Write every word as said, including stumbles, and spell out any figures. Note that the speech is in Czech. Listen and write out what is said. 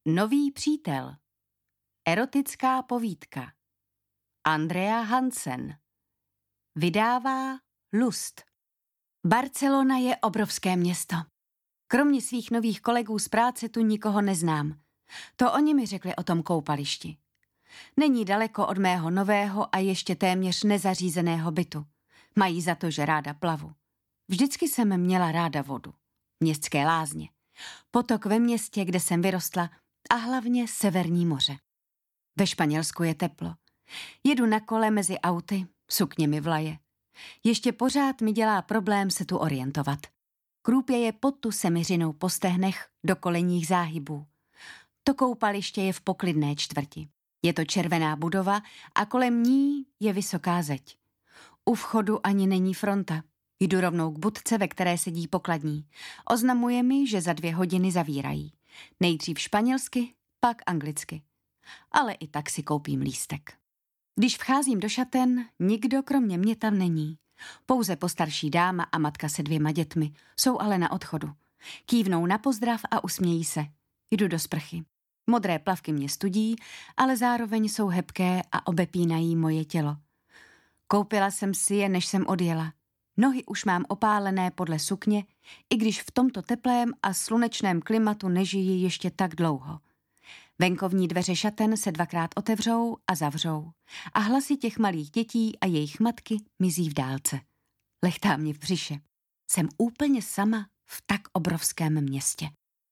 Nový přítel. Erotická povídka. Andrea Hansen. Vydává Lust. Barcelona je obrovské město. Kromě svých nových kolegů z práce tu nikoho neznám. To oni mi řekli o tom koupališti. Není daleko od mého nového a ještě téměř nezařízeného bytu. Mají za to, že ráda plavu. Vždycky jsem měla ráda vodu. Městské lázně. Potok ve městě, kde jsem vyrostla, a hlavně Severní moře. Ve Španělsku je teplo. Jedu na kole mezi auty, sukně mi vlaje. Ještě pořád mi dělá problém se tu orientovat. Krůpěje pod tu semiřinou po stehnech do kolenních záhybů. To koupaliště je v poklidné čtvrti. Je to červená budova a kolem ní je vysoká zeď. U vchodu ani není fronta. Jdu rovnou k budce, ve které sedí pokladní. Oznamuje mi, že za dvě hodiny zavírají. Nejdřív španělsky, pak anglicky. Ale i tak si koupím lístek. Když vcházím do šaten, nikdo kromě mě tam není. Pouze postarší dáma a matka se dvěma dětmi, jsou ale na odchodu. Kývnou na pozdrav a usmějí se. Jdu do sprchy. Modré plavky mě studí, ale zároveň jsou hebké a obepínají moje tělo. Koupila jsem si je, než jsem odjela. Nohy už mám opálené podle sukně, i když v tomto teplém a slunečném klimatu nežiji ještě tak dlouho. Venkovní dveře šaten se dvakrát otevřou a zavřou a hlasy těch malých dětí a jejich matky mizí v dálce. Lechtá mě v břiše. Jsem úplně sama v tak obrovském městě.